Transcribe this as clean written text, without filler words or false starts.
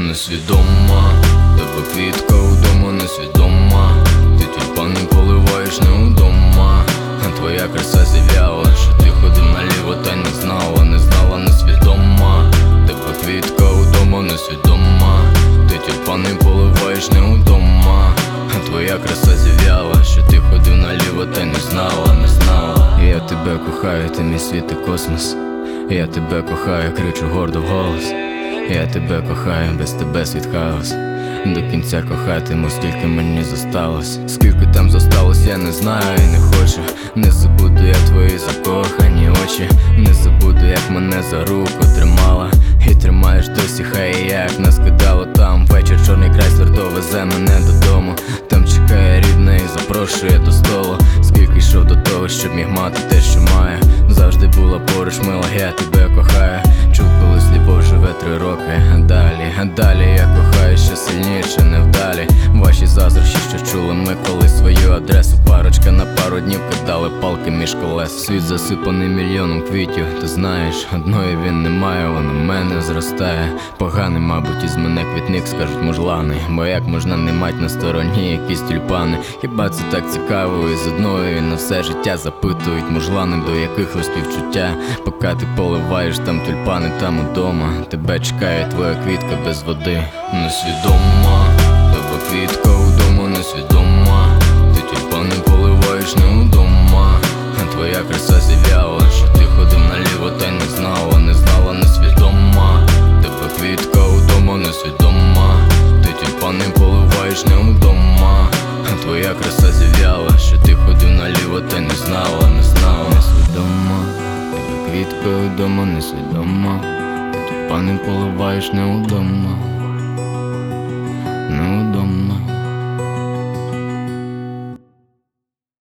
несвідома, тебе квітка вдома несвідома. Ти тюльпани поливаєш не удома, а твоя краса зів'яла, що ти ходив наліво та й не знала, не знала несвідома. Тебе квітка вдома несвідома. Ти тюльпани поливаєш не удома, а твоя краса зів'яла, що ти ходив наліво та й не знала, не знала. Я тебе кохаю, ти мій світ і космос. Я тебе кохаю, кричу гордо вголос. Я тебе кохаю, без тебе світ хаос. До кінця кохатиму, скільки мені зосталось. Скільки там зосталось, я не знаю і не хочу. Не забуду я твої закохані очі. Не забуду, як мене за руку тримала. І тримаєш досі, хай як нас кидало там. Вечір чорний Крайслер довезе мене додому. Там чекає рідна і запрошує до столу. Скільки йшов до того, щоб міг мати те, що маю. Завжди була поруч, мила, я тебе кохаю. Чув, колись любов живе 3 роки, а далі я кохаю ще сильніше, невдалі. Ваші заздрощі, що чули ми колись свою адресу. Парочка на пару днів кидали палки між колес. Світ засипаний мільйоном квітів, ти знаєш, одної він не має, вона в мене зростає. Поганий, мабуть, із мене квітник, скажуть мужлани. Бо як можна не мать на стороні якісь тюльпани? Хіба це так цікаво? І з одної на все життя запитують мужлани, до яких ви співчуття. Поки ти поливаєш там тюльпани, там удома тебе чекає твоя квітка без води. Несвідома, тебе квітка вдома несвідома. Ти тюльпани поливаєш не удома, а твоя краса зів'яла, що ти ходив наліво та й не знала, не знала несвідома. Тебе квітка вдома несвідома. Ти тюльпани поливаєш не удома, а твоя краса зів'яла, що ти ходив наліво та й не знала, не знала несвідома. Тебе квітка вдома несвідома. Ти тюльпани поливаєш не удома.